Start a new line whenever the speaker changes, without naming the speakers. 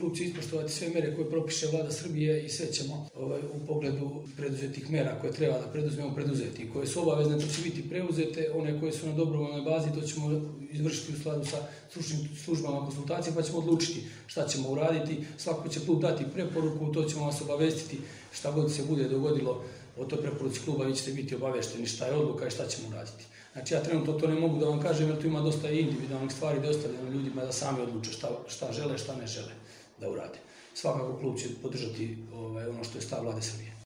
klub će ispoštovati sve mere koje propiše vlada Srbije i sve ćemo u pogledu preduzetih mera koje treba da preduzmemo preduzeti. Koje su obavezne, to će biti preuzete, one koje su na dobrovoljnoj bazi, to ćemo izvršiti u skladu sa stručnim službama konsultacije, pa ćemo odlučiti šta ćemo uraditi. Svako će klub dati preporuku, to ćemo vas obavestiti šta god se bude dogodilo o toj preporuci kluba, vi ćete biti obavešteni šta je odluka i šta ćemo uraditi. Znači ja trenutno to ne mogu da vam kažem jer tu ima dosta individualnih stvari da ostavljamo ljudima da sami odluče šta žele, šta ne žele da urade. Svakako klub će podržati ono što je stav vlade Srbije.